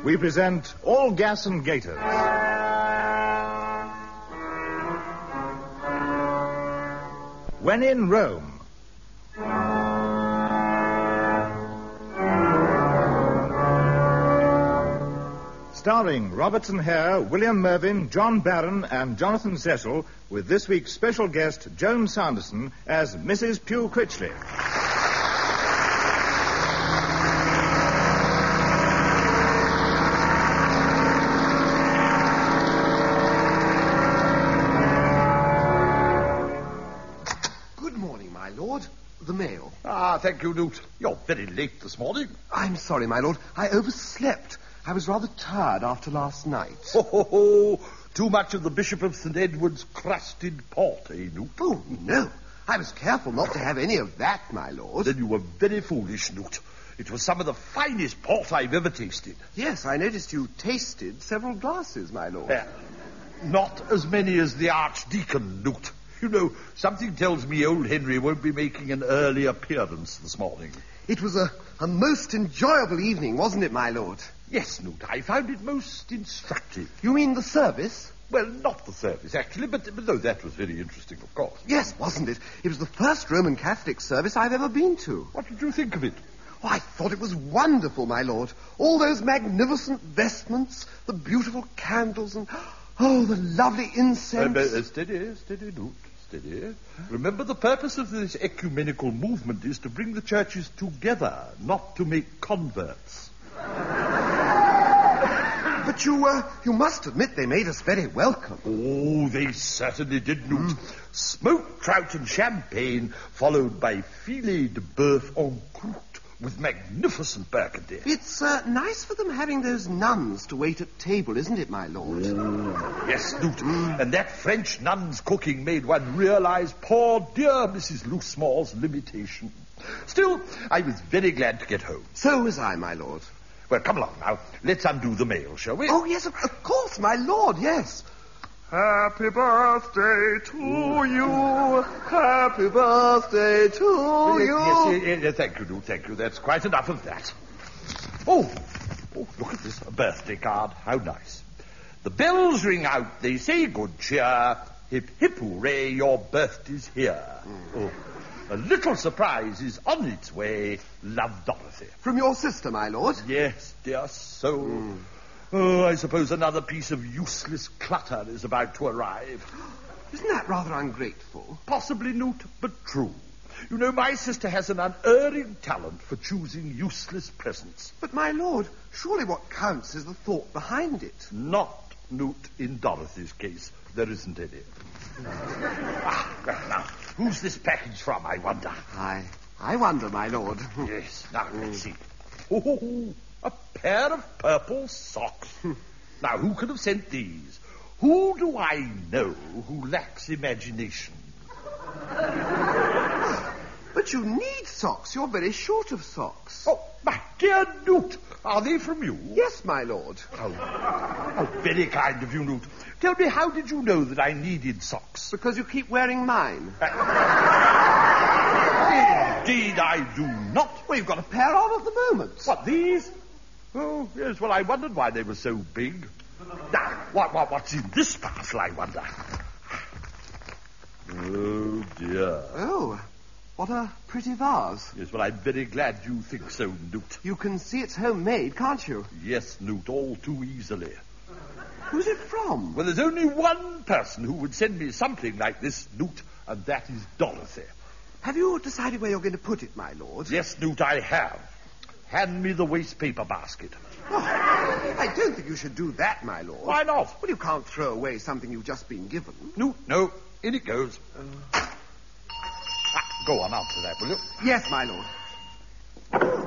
we present All Gas and Gaiters. When in Rome. Starring Robertson Hare, William Mervyn, John Barron, and Jonathan Cecil, with this week's special guest, Joan Sanderson, as Mrs. Pew Critchley. Good morning, my lord. The mail. Thank you, Newt. You're very late this morning. I'm sorry, my lord. I overslept. I was rather tired after last night. Too much of the Bishop of St. Edward's crusted port, eh, Newt? Oh, no. I was careful not to have any of that, my lord. Then you were very foolish, Newt. It was some of the finest port I've ever tasted. Yes, I noticed you tasted several glasses, my lord. Not as many as the Archdeacon, Newt. You know, something tells me old Henry won't be making an early appearance this morning. It was a most enjoyable evening, wasn't it, my lord? Yes, Newt, I found it most instructive. You mean the service? Well, not the service, actually, but though that was very interesting, of course. Yes, wasn't it? It was the first Roman Catholic service I've ever been to. What did you think of it? Oh, I thought it was wonderful, my lord. All those magnificent vestments, the beautiful candles, and, the lovely incense. Steady, Newt, steady. Remember, the purpose of this ecumenical movement is to bring the churches together, not to make converts. But you must admit they made us very welcome. Oh, they certainly did, Newt. Smoked trout and champagne, followed by filet de boeuf en croûte with magnificent burgundy. It's nice for them having those nuns to wait at table, isn't it, my lord? Oh, yes, Newt. And that French nun's cooking made one realize poor dear Mrs. Loosmore's limitation. Still, I was very glad to get home. So was I, my lord. Well, come along now. Let's undo the mail, shall we? Oh, yes, of course, my lord, yes. Happy birthday to you. Happy birthday to you. Yes, thank you, Newt, thank you. That's quite enough of that. Oh, look at this, a birthday card. How nice. The bells ring out, they say good cheer. Hip, hip, hooray, your birthday's here. Oh. A little surprise is on its way. Love, Dorothy. From your sister, my lord? Yes, dear soul. Oh, I suppose another piece of useless clutter is about to arrive. Isn't that rather ungrateful? Possibly, Newt, but true. You know, my sister has an unerring talent for choosing useless presents. But, my lord, surely what counts is the thought behind it. Not, Newt, in Dorothy's case. There isn't any. Now, who's this package from, I wonder? I wonder, my lord. Yes, now, let's see. Oh, a pair of purple socks. Now, who could have sent these? Who do I know who lacks imagination? But you need socks. You're very short of socks. Oh, my dear Newt, are they from you? Yes, my lord. Oh, very kind of you, Newt. Tell me, how did you know that I needed socks? Because you keep wearing mine. Indeed, I do not. Well, you've got a pair on at the moment. What, these? Oh, yes, well, I wondered why they were so big. Now, what's in this parcel, I wonder? Oh, dear. Oh, what a pretty vase. Yes, well, I'm very glad you think so, Newt. You can see it's homemade, can't you? Yes, Newt, all too easily. Who's it from? Well, there's only one person who would send me something like this, Newt, and that is Dorothy. Have you decided where you're going to put it, my lord? Yes, Newt, I have. Hand me the waste paper basket. Oh, I don't think you should do that, my lord. Why not? Well, you can't throw away something you've just been given. No, in it goes. Go on, answer that, will you? Yes, my lord.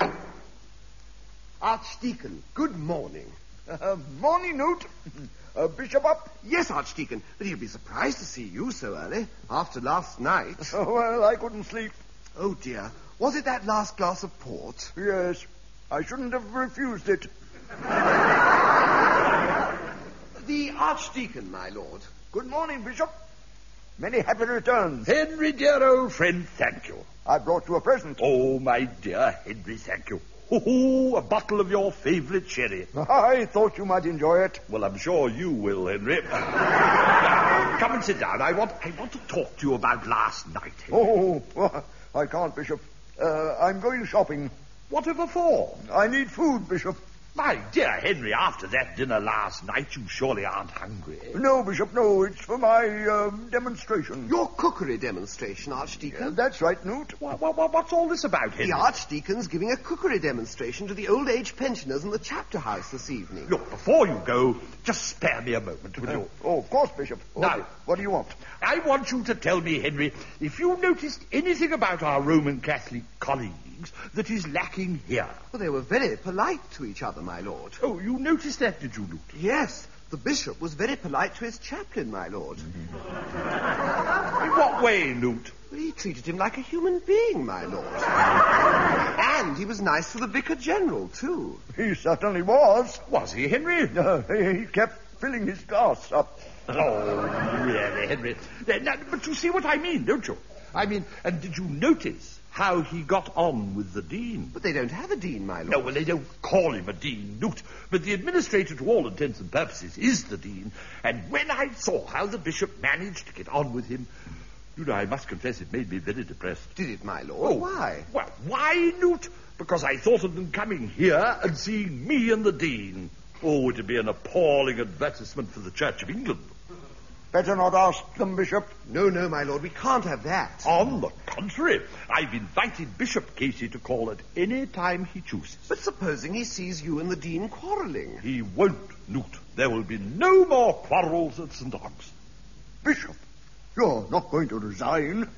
Archdeacon, good morning. Morning, Newt. Bishop up? Yes, Archdeacon, but he'll be surprised to see you so early, after last night. Oh, well, I couldn't sleep. Oh, dear. Was it that last glass of port? Yes. I shouldn't have refused it. The Archdeacon, my lord. Good morning, Bishop. Many happy returns. Henry, dear old friend, thank you. I brought you a present. Oh, my dear Henry, thank you. Oh, a bottle of your favourite sherry. I thought you might enjoy it. Well, I'm sure you will, Henry. Now, come and sit down. I want to talk to you about last night, Henry. Oh, I can't, Bishop. I'm going shopping. Whatever for? I need food, Bishop. My dear Henry, after that dinner last night, you surely aren't hungry. No, Bishop, no. It's for my demonstration. Your cookery demonstration, Archdeacon. That's right, Newt. What's all this about, Henry? The Archdeacon's giving a cookery demonstration to the old age pensioners in the chapter house this evening. Look, before you go, just spare me a moment, will you? Of course, Bishop. Now, what do you want? I want you to tell me, Henry, if you noticed anything about our Roman Catholic colleagues that is lacking here. Well, they were very polite to each other, my lord. Oh, you noticed that, did you, Newt? Yes, the bishop was very polite to his chaplain, my lord. In what way, Newt? Well, he treated him like a human being, my lord. And he was nice to the vicar general, too. He certainly was. Was he, Henry? He kept filling his glass up. Oh, really, Henry? Now, but you see what I mean, don't you? I mean, and did you notice how he got on with the dean? But they don't have a dean, my lord. No, well, they don't call him a dean, Newt, but the administrator, to all intents and purposes, is the dean. And when I saw how the bishop managed to get on with him, you know, I must confess it made me very depressed. Did it, my lord? Oh, why? Well, why, Newt? Because I thought of them coming here and seeing me and the dean. Oh, it'd be an appalling advertisement for the Church of England. Better not ask them, Bishop. No, my lord, we can't have that. On the contrary, I've invited Bishop Casey to call at any time he chooses. But supposing he sees you and the dean quarrelling? He won't, Newt. There will be no more quarrels at St. Ogg's. Bishop, you're not going to resign.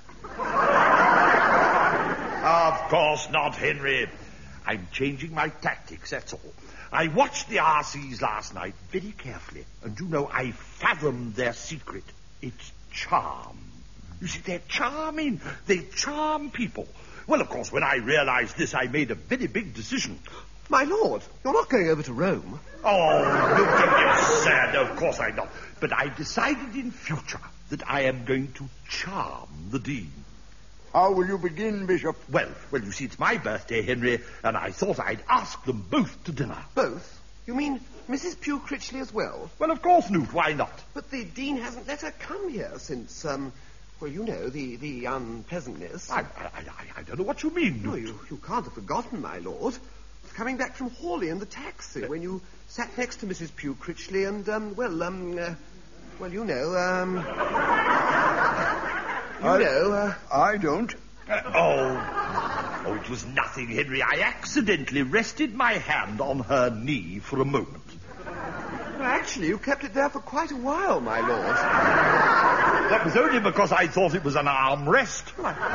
Of course not, Henry. I'm changing my tactics, that's all. I watched the RCs last night very carefully, and you know, I fathomed their secret. It's charm. You see, they're charming. They charm people. Well, of course, when I realized this, I made a very big decision. My lord, you're not going over to Rome. Oh, look at you, sir. No, of course I'm not. But I decided in future that I am going to charm the dean. How will you begin, Bishop? Well, you see, it's my birthday, Henry, and I thought I'd ask them both to dinner. Both? You mean Mrs. Pugh Critchley as well? Well, of course, Newt, why not? But the dean hasn't let her come here since, well, you know, the unpleasantness. I don't know what you mean, Newt. No, you can't have forgotten, my lord. Coming back from Hawley in the taxi when you sat next to Mrs. Pugh Critchley and, I don't. Oh, it was nothing, Henry. I accidentally rested my hand on her knee for a moment. Well, actually, you kept it there for quite a while, my lord. That was only because I thought it was an arm rest.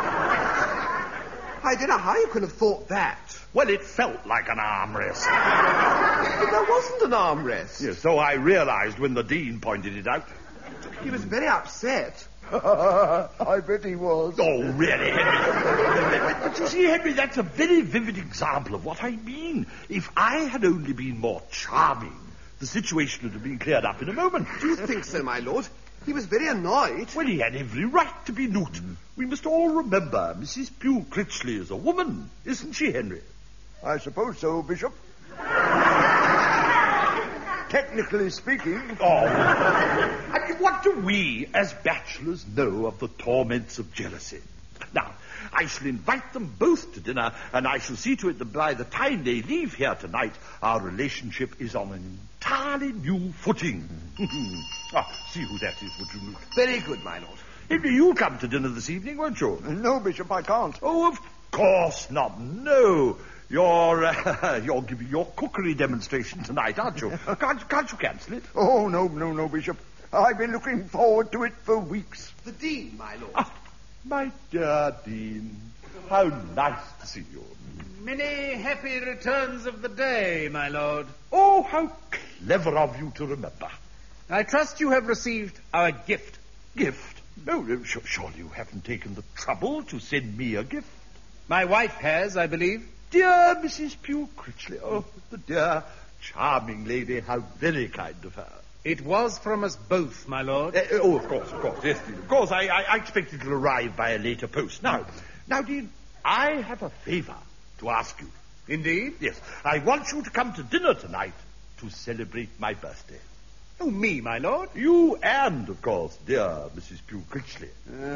I don't know how you could have thought that. Well, it felt like an arm rest. But there wasn't an arm rest. Yes, so I realized when the dean pointed it out. He was very upset. I bet he was. Oh, really, Henry? But you see, Henry, that's a very vivid example of what I mean. If I had only been more charming, the situation would have been cleared up in a moment. Do you think so, my lord? He was very annoyed. Well, he had every right to be, Newt. We must all remember Mrs. Pugh Critchley is a woman, isn't she, Henry? I suppose so, Bishop. Technically speaking. Oh. I mean, what do we, as bachelors, know of the torments of jealousy? Now, I shall invite them both to dinner, and I shall see to it that by the time they leave here tonight, our relationship is on an entirely new footing. See who that is, would you, Newt? Very good, my lord. Henry, you'll come to dinner this evening, won't you? No, Bishop, I can't. Oh, of course not. No. You're giving your cookery demonstration tonight, aren't you? Can't you cancel it? Oh, no, Bishop. I've been looking forward to it for weeks. The dean, my lord. My dear Dean, how nice to see you. Many happy returns of the day, my lord. Oh, how clever of you to remember. I trust you have received our gift. Gift? No, surely you haven't taken the trouble to send me a gift. My wife has, I believe. Dear Mrs. Pugh Critchley, oh, the dear, charming lady, how very kind of her. It was from us both, my lord. Of course, yes, Dean, of course. I expect it will arrive by a later post. Now, Dean, I have a favour to ask you. Indeed? Yes. I want you to come to dinner tonight to celebrate my birthday. Oh, me, my lord? You and, of course, dear Mrs. Pugh Critchley.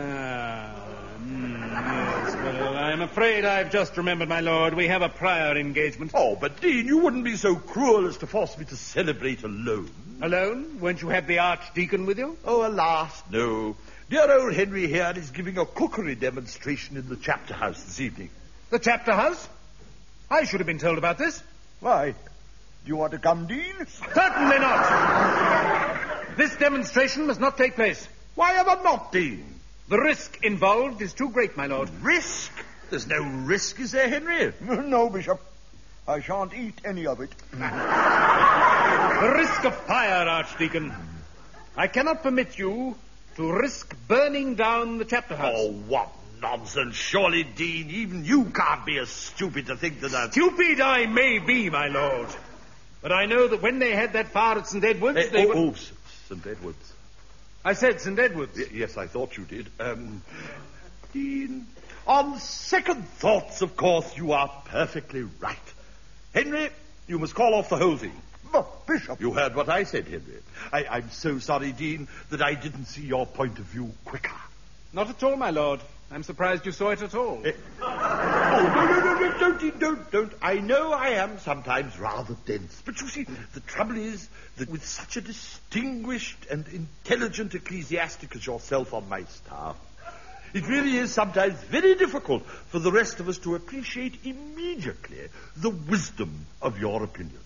Yes, well, I'm afraid I've just remembered, my lord. We have a prior engagement. Oh, but Dean, you wouldn't be so cruel as to force me to celebrate alone. Alone? Won't you have the Archdeacon with you? Oh, alas, no. Dear old Henry here is giving a cookery demonstration in the chapter house this evening. The chapter house? I should have been told about this. Why? Do you want to come, Dean? Certainly not. This demonstration must not take place. Why ever not, Dean? The risk involved is too great, my lord. Risk? There's no risk, is there, Henry? No, Bishop. I shan't eat any of it. The risk of fire, Archdeacon. I cannot permit you to risk burning down the chapter house. Oh, what nonsense. Surely, Dean, even you can't be as stupid to think that Stupid I may be, my lord. But I know that when they had that fire at St. Edward's, St. Edward's. I said St. Edward's. Yes, I thought you did. Dean, on second thoughts, of course, you are perfectly right. Henry, you must call off the whole thing. But, Bishop... You heard what I said, Henry. I'm so sorry, Dean, that I didn't see your point of view quicker. Not at all, my lord. I'm surprised you saw it at all. No, Dean, don't. I know I am sometimes rather dense. But you see, the trouble is that with such a distinguished and intelligent ecclesiastic as yourself on my staff, it really is sometimes very difficult for the rest of us to appreciate immediately the wisdom of your opinions.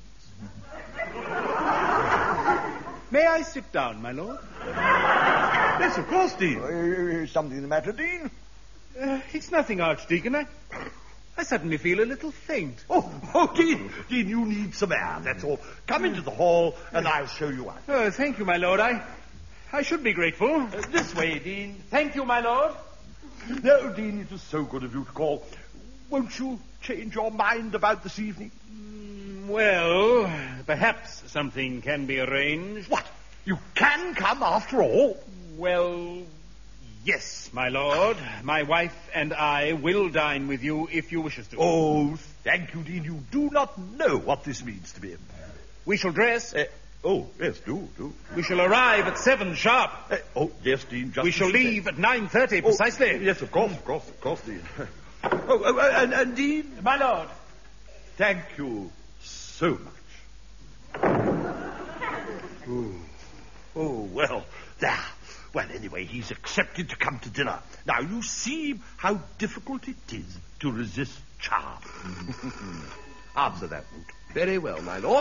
May I sit down, my lord? Yes, of course, Dean. Is something the matter, Dean? It's nothing, Archdeacon. I suddenly feel a little faint. Oh, Dean, you need some air, that's all. Come into the hall, and I'll show you out. Oh, thank you, my lord. I should be grateful. This way, Dean. Thank you, my lord. No, Dean, it was so good of you to call. Won't you change your mind about this evening? Well, perhaps something can be arranged. What? You can come after all? Well, yes, my lord. My wife and I will dine with you if you wish us to. Oh, thank you, Dean. You do not know what this means to me. We shall dress. Yes, do. We shall arrive at 7 sharp. Yes, Dean. Just we shall leave at 9:30 precisely. Yes, of course, Dean. And Dean? My lord. Thank you so much. Well, there. Well, anyway, he's accepted to come to dinner. Now, you see how difficult it is to resist charm. Answer that, Newt. Very well, my lord.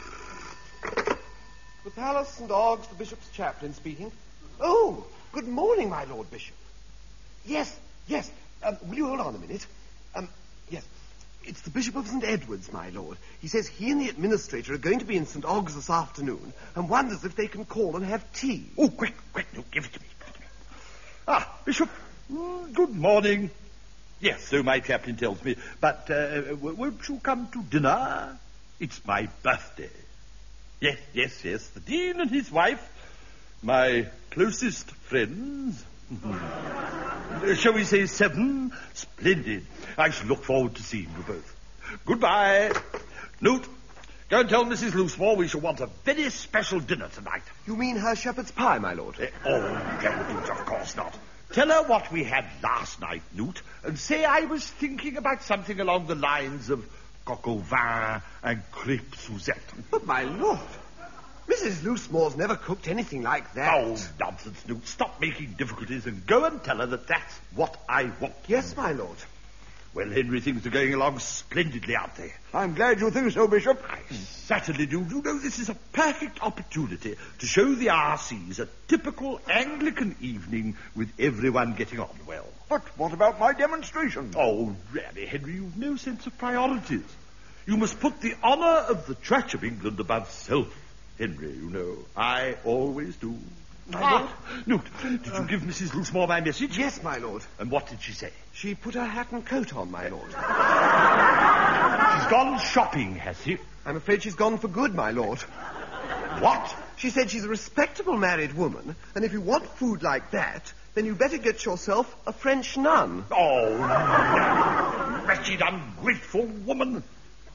The Palace St. Oggs, the Bishop's chaplain speaking. Oh, good morning, my Lord Bishop. Yes. Will you hold on a minute? Yes. It's the Bishop of St. Edward's, my lord. He says he and the administrator are going to be in St. Oggs this afternoon and wonders if they can call and have tea. Oh, quick, no, give it to me. Bishop, good morning. Yes, so my chaplain tells me. But won't you come to dinner? It's my birthday. Yes, the Dean and his wife, my closest friends. Shall we say 7? Splendid. I shall look forward to seeing you both. Goodbye. Newt, go and tell Mrs. Loosemore we shall want a very special dinner tonight. You mean her shepherd's pie, my lord? Newt, of course not. Tell her what we had last night, Newt, and say I was thinking about something along the lines of coq au vin and crêpe Suzette. But, my lord, Mrs. Loosemore's never cooked anything like that. Oh, nonsense, Newt. Stop making difficulties and go and tell her that that's what I want. Yes, my lord. Well, Henry, things are going along splendidly, aren't they? I'm glad you think so, Bishop. I certainly do. You know, this is a perfect opportunity to show the RCs a typical Anglican evening with everyone getting on well. But what about my demonstration? Oh, really, Henry, you've no sense of priorities. You must put the honour of the Church of England above self, Henry, you know. I always do. Newt, did you give Mrs. Loosemore my message? Yes, my lord. And what did she say? She put her hat and coat on, my lord. She's gone shopping, has she? I'm afraid she's gone for good, my lord. What? She said she's a respectable married woman, and if you want food like that, then you better get yourself a French nun. Oh, no. Wretched, ungrateful woman.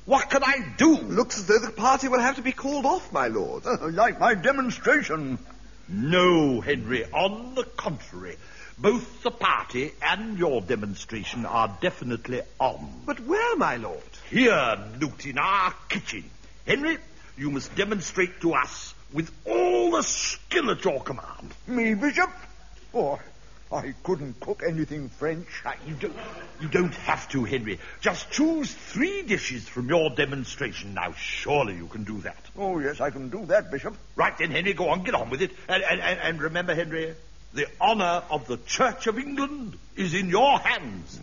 What can I do? Looks as though the party will have to be called off, my lord. Like my demonstration. No, Henry, on the contrary. Both the party and your demonstration are definitely on. But where, my lord? Here, Newt, in our kitchen. Henry, you must demonstrate to us with all the skill at your command. Me, Bishop? Oh, I couldn't cook anything French. You don't have to, Henry. Just choose 3 dishes from your demonstration. Now, surely you can do that. Oh, yes, I can do that, Bishop. Right then, Henry, go on, get on with it. And remember, Henry, the honour of the Church of England is in your hands.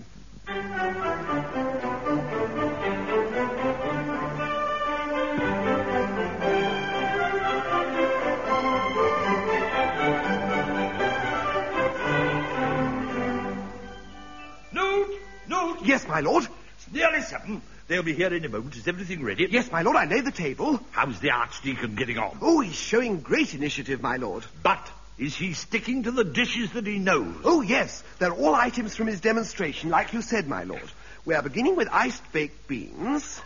Newt! Yes, my lord. It's nearly 7. They'll be here in a moment. Is everything ready? Yes, my lord, I laid the table. How's the Archdeacon getting on? Oh, he's showing great initiative, my lord. But is he sticking to the dishes that he knows? Oh, yes. They're all items from his demonstration, like you said, my lord. We are beginning with iced baked beans,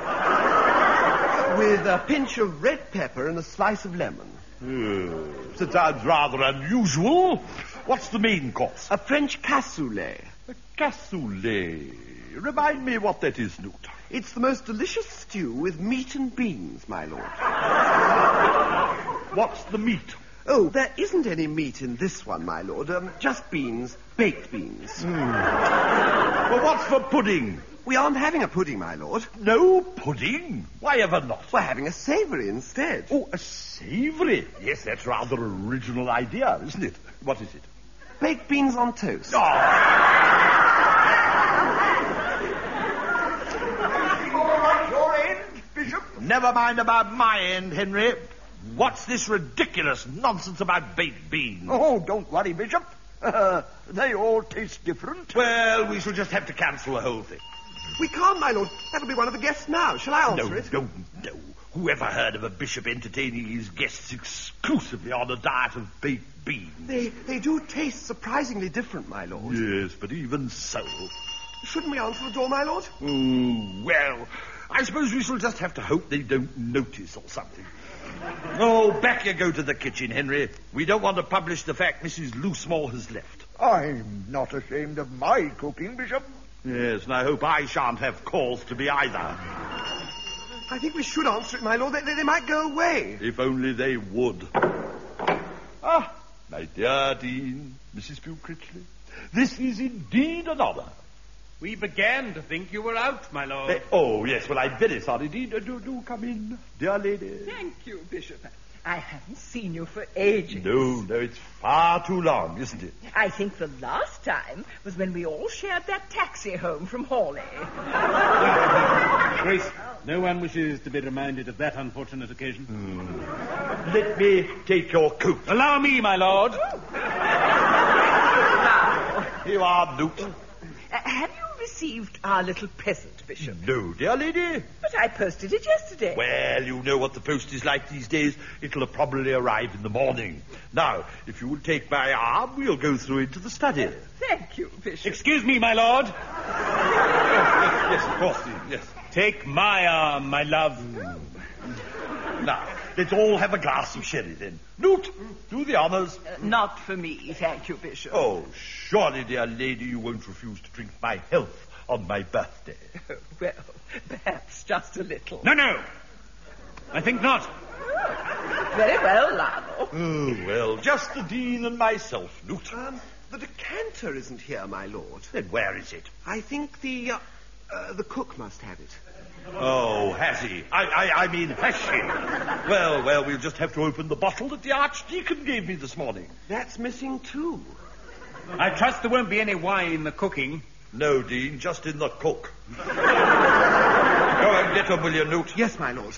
with a pinch of red pepper and a slice of lemon. That sounds rather unusual. What's the main course? A French cassoulet. A cassoulet. Remind me what that is, Newt. It's the most delicious stew with meat and beans, my lord. What's the meat? Oh, there isn't any meat in this one, my lord. Just beans, baked beans. Well, what's for pudding? We aren't having a pudding, my lord. No pudding? Why ever not? We're having a savoury instead. Oh, a savoury? Yes, that's rather an original idea, isn't it? What is it? Baked beans on toast. Oh. All right, your end, Bishop. Never mind about my end, Henry. What's this ridiculous nonsense about baked beans? Oh, don't worry, Bishop. They all taste different. Well, we shall just have to cancel the whole thing. We can't, my lord. That'll be one of the guests now. Shall I answer it? No. Who ever heard of a bishop entertaining his guests exclusively on a diet of baked beans? They do taste surprisingly different, my lord. Yes, but even so... Shouldn't we answer the door, my lord? Oh, well, I suppose we shall just have to hope they don't notice or something. Oh, back you go to the kitchen, Henry. We don't want to publish the fact Mrs. Loosemore has left. I'm not ashamed of my cooking, Bishop. Yes, and I hope I shan't have cause to be either. I think we should answer it, my lord. They might go away. If only they would. Ah, my dear Dean, Mrs. Pugh Critchley, this is indeed an honour. We began to think you were out, my lord. Oh, yes, well, I'm very sorry, Dean. Do come in, dear lady. Thank you, Bishop. I haven't seen you for ages. No, it's far too long, isn't it? I think the last time was when we all shared that taxi home from Hawley. Grace, no one wishes to be reminded of that unfortunate occasion. Let me take your coat. Allow me, my lord. Here you are, Newt. Have you received our little present, Bishop? No, dear lady. But I posted it yesterday. Well, you know what the post is like these days. It'll probably arrive in the morning. Now, if you will take my arm, we'll go through into the study. Thank you, Bishop. Excuse me, my lord. Yes, of course, Dean, yes. Take my arm, my love. Now, let's all have a glass of sherry, then. Newt, do the honours. Not for me, thank you, Bishop. Oh, surely, dear lady, you won't refuse to drink my health on my birthday. Well, perhaps just a little. No. I think not. Very well, Lionel. Oh, well, just the Dean and myself, Newt. The decanter isn't here, my lord. Then where is it? I think the cook must have it. Oh, has he? I mean, has she? Well, we'll just have to open the bottle that the Archdeacon gave me this morning. That's missing, too. I trust there won't be any wine in the cooking. No, Dean, just in the cook. Go and get her, will you, Newt? Yes, my lord.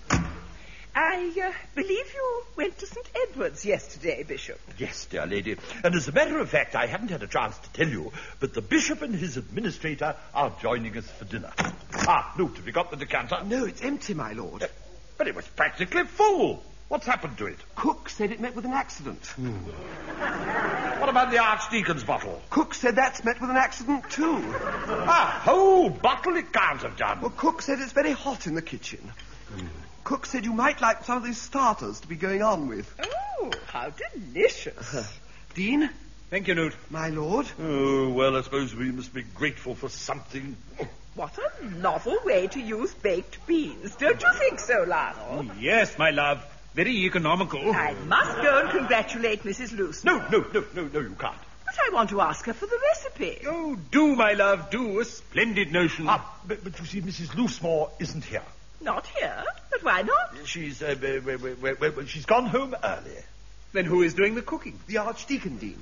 I believe you went to St. Edward's yesterday, Bishop. Yes, dear lady. And as a matter of fact, I haven't had a chance to tell you, but the bishop and his administrator are joining us for dinner. Ah, Newt, have you got the decanter? No, it's empty, my lord. But it was practically full. What's happened to it? Cook said it met with an accident. What about the Archdeacon's bottle? Cook said that's met with an accident, too. Ah, hold whole bottle it can't have done. Well, Cook said it's very hot in the kitchen. Cook said you might like some of these starters to be going on with. Oh, how delicious. Dean? Thank you, Newt. My lord? Oh, well, I suppose we must be grateful for something. What a novel way to use baked beans. Don't you think so, Lionel? Yes, my love. Very economical. I must go and congratulate Mrs. Loosen. No, you can't. But I want to ask her for the recipe. Oh, do, my love, do. A splendid notion. But you see, Mrs. Loosemore isn't here. Not here? But why not? She's gone home early. Then who is doing the cooking? The Archdeacon, Dean.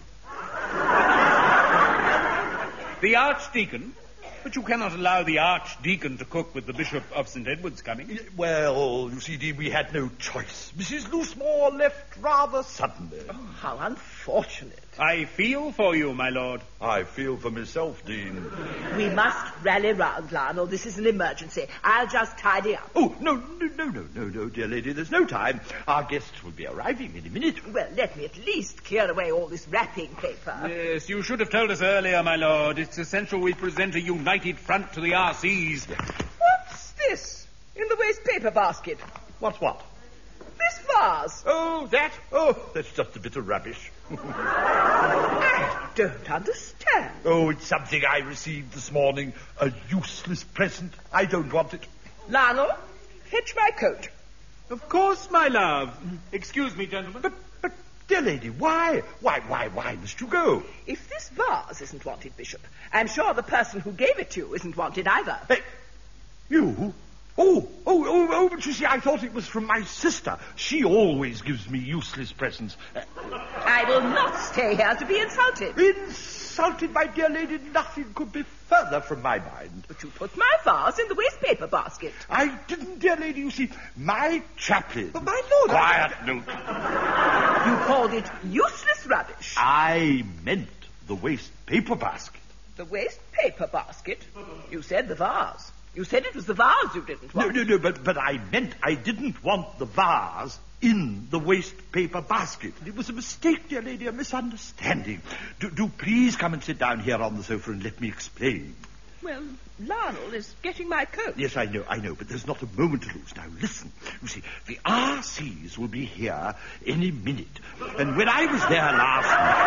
The Archdeacon? But you cannot allow the Archdeacon to cook with the Bishop of St. Edward's coming. Well, you see, Dean, we had no choice. Mrs. Loosemore left rather suddenly. Oh, how unfortunate. I feel for you, my lord. I feel for myself, Dean. We must rally round, Lionel. This is an emergency. I'll just tidy up. Oh, no, dear lady, there's no time. Our guests will be arriving any minute. Well, let me at least clear away all this wrapping paper. Yes, you should have told us earlier, my lord. It's essential we present a united front to the RCs. What's this? In the waste paper basket. What's what? This vase. Oh, that? Oh, that's just a bit of rubbish. I don't understand. Oh, it's something I received this morning. A useless present. I don't want it. Lionel, fetch my coat. Of course, my love. Excuse me, gentlemen. But, dear lady, why? Why must you go? If this vase isn't wanted, Bishop, I'm sure the person who gave it to you isn't wanted either. Hey, you? Oh, but you see, I thought it was from my sister. She always gives me useless presents. I will not stay here to be insulted. Insulted, my dear lady, nothing could be further from my mind. But you put my vase in the waste paper basket. I didn't, dear lady, you see, my chaplain... But my lord... Quiet, Newt. You called it useless rubbish. I meant the waste paper basket. The waste paper basket? You said the vase. You said it was the vase you didn't want. No, but I meant I didn't want the vase in the waste paper basket. It was a mistake, dear lady, a misunderstanding. Do please come and sit down here on the sofa and let me explain. Well, Lionel is getting my coat. Yes, I know, but there's not a moment to lose. Now, listen. You see, the RCs will be here any minute. And when I was there last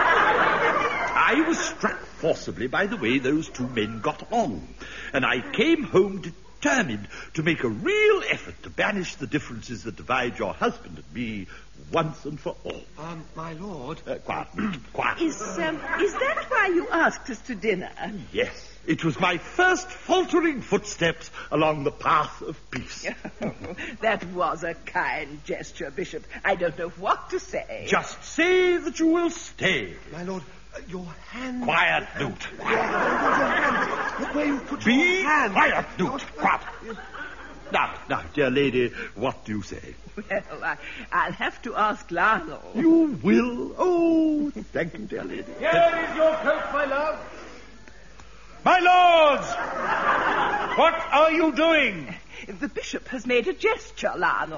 night, I was struck forcibly by the way those two men got on. And I came home determined to make a real effort to banish the differences that divide your husband and me once and for all. My lord... Quiet. Is that why you asked us to dinner? Yes. It was my first faltering footsteps along the path of peace. That was a kind gesture, Bishop. I don't know what to say. Just say that you will stay. My lord, your hand... Quiet, Newt. Your hand. The way you put your Be hand... quiet, Newt. Quiet. Now, dear lady, what do you say? Well, I'll have to ask Lionel. You will? Oh, thank you, dear lady. Here is your coat, my love. My lords! What are you doing? The bishop has made a gesture, Lionel.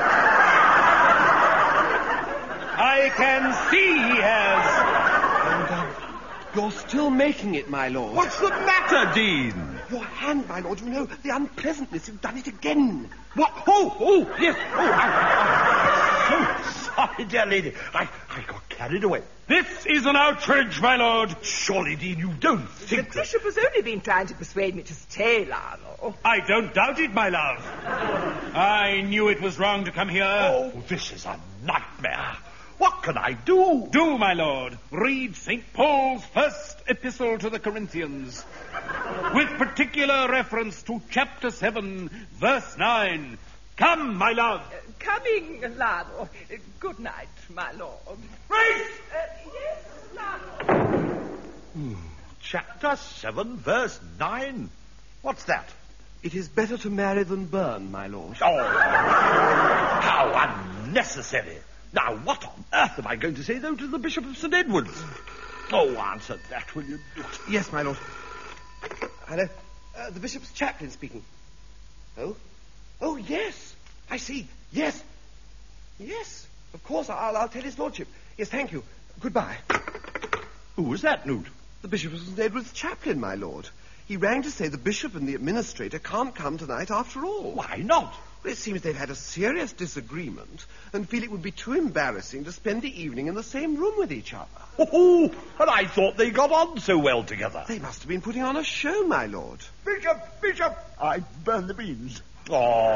I can see he has. You're still making it, my lord. What's the matter, Dean? Your hand, my lord, you know, the unpleasantness. You've done it again. What? Oh, yes. Oh, I'm so sorry, dear lady. I got carried away. This is an outrage, my lord. Surely, Dean, you don't The think that... bishop has only been trying to persuade me to stay, Lionel. I don't doubt it, my love. I knew it was wrong to come here. Oh, this is a nightmare. What can I do? Do, my lord, read St. Paul's first epistle to the Corinthians, with particular reference to chapter 7, verse 9. Come, my love. Coming, Lionel. Good night, my lord. Grace! Yes, Lionel. Chapter 7, verse 9. What's that? It is better to marry than burn, my lord. Oh, how unnecessary. Now, what on earth am I going to say, though, to the Bishop of St. Edward's? Oh, answer that, will you? Yes, my lord. Hello. The bishop's chaplain speaking. Oh, yes. I see. Yes. Yes. Of course, I'll tell his lordship. Yes, thank you. Goodbye. Who was that, Newt? The Bishop of St. Edward's chaplain, my lord. He rang to say the bishop and the administrator can't come tonight after all. Why not? Well, it seems they've had a serious disagreement and feel it would be too embarrassing to spend the evening in the same room with each other. Oh, and I thought they got on so well together. They must have been putting on a show, my lord. Bishop! I burned the beans. Oh.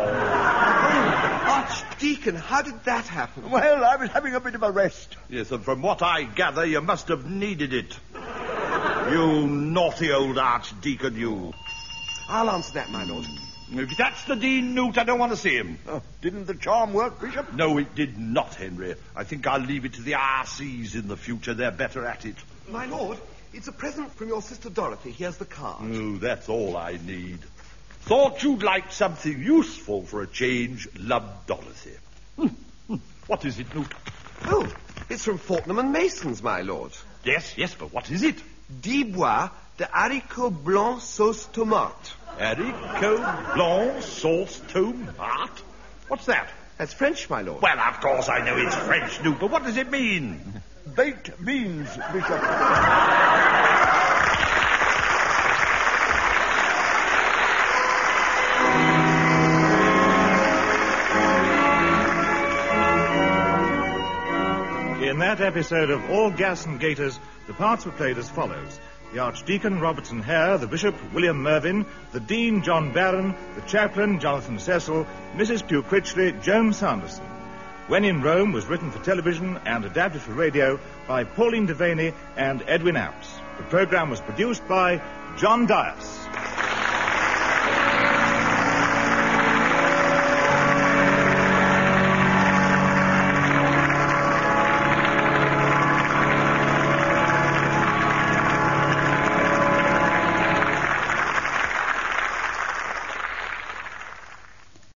Archdeacon, how did that happen? Well, I was having a bit of a rest. Yes, and from what I gather, you must have needed it. You naughty old archdeacon, you. I'll answer that, my lord. If that's the Dean Newt, I don't want to see him. Oh, didn't the charm work, Bishop? No, it did not, Henry. I think I'll leave it to the RCs in the future. They're better at it. My lord, it's a present from your sister Dorothy. Here's the card. Oh, that's all I need. Thought you'd like something useful for a change. Love, Dorothy. What is it, Newt? Oh, it's from Fortnum and Mason's, my lord. Yes, but what is it? 10 bois de haricots blancs sauce tomate. Haricots blanc sauce tomate? What's that? That's French, my lord. Well, of course I know it's French, Newt, but what does it mean? Baked beans, Bishop. In that episode of All Gas and Gaiters, the parts were played as follows. The Archdeacon, Robertson Hare, the Bishop, William Mervyn, the Dean, John Barron, the Chaplain, Jonathan Cecil, Mrs. Pugh Critchley, Joan Sanderson. When in Rome was written for television and adapted for radio by Pauline Devaney and Edwin Apps. The programme was produced by John Dias.